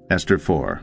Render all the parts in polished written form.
Esther 4.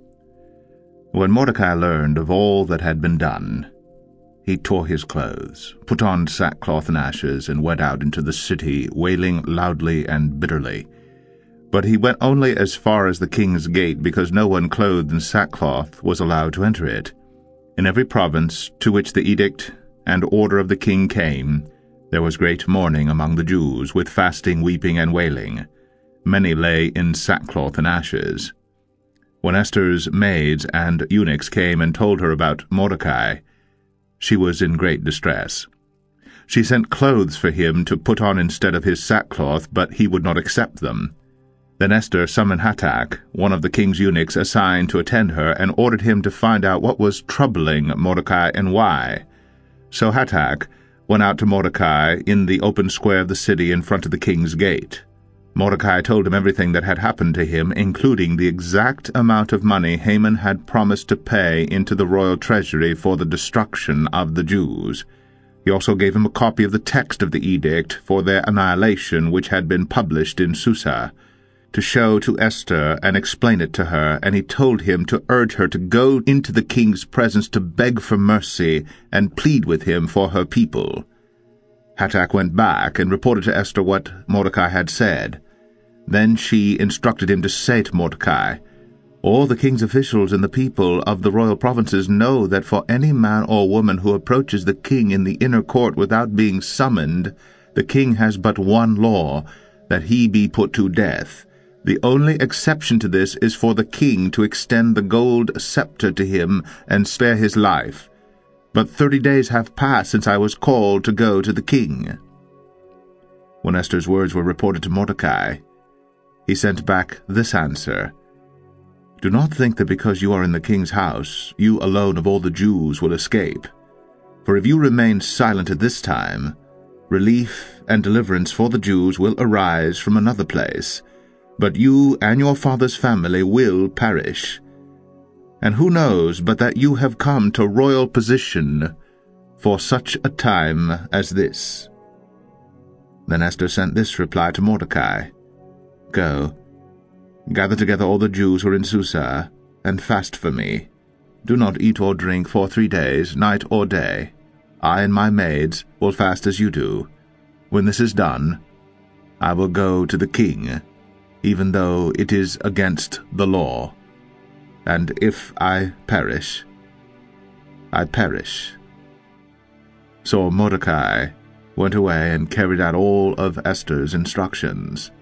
When Mordecai learned of all that had been done, he tore his clothes, put on sackcloth and ashes, and went out into the city, wailing loudly and bitterly. But he went only as far as the king's gate, because no one clothed in sackcloth was allowed to enter it. In every province to which the edict and order of the king came, there was great mourning among the Jews, with fasting, weeping, and wailing. Many lay in sackcloth and ashes. When Esther's maids and eunuchs came and told her about Mordecai, she was in great distress. She sent clothes for him to put on instead of his sackcloth, but he would not accept them. Then Esther summoned Hatach, one of the king's eunuchs assigned to attend her, and ordered him to find out what was troubling Mordecai and why. So Hatach went out to Mordecai in the open square of the city in front of the king's gate. Mordecai told him everything that had happened to him, including the exact amount of money Haman had promised to pay into the royal treasury for the destruction of the Jews. He also gave him a copy of the text of the edict for their annihilation, which had been published in Susa, to show to Esther and explain it to her, and he told him to urge her to go into the king's presence to beg for mercy and plead with him for her people. Hatach went back and reported to Esther what Mordecai had said. Then she instructed him to say to Mordecai, "All the king's officials and the people of the royal provinces know that for any man or woman who approaches the king in the inner court without being summoned, the king has but one law, that he be put to death. The only exception to this is for the king to extend the gold scepter to him and spare his life. But 30 days have passed since I was called to go to the king." When Esther's words were reported to Mordecai, he sent back this answer: "Do not think that because you are in the king's house, you alone of all the Jews will escape. For if you remain silent at this time, relief and deliverance for the Jews will arise from another place, but you and your father's family will perish. And who knows but that you have come to royal position for such a time as this?" Then Esther sent this reply to Mordecai: "Go, gather together all the Jews who are in Susa, and fast for me. Do not eat or drink for 3 days, night or day. I and my maids will fast as you do. When this is done, I will go to the king, even though it is against the law. And if I perish, I perish." So Mordecai went away and carried out all of Esther's instructions.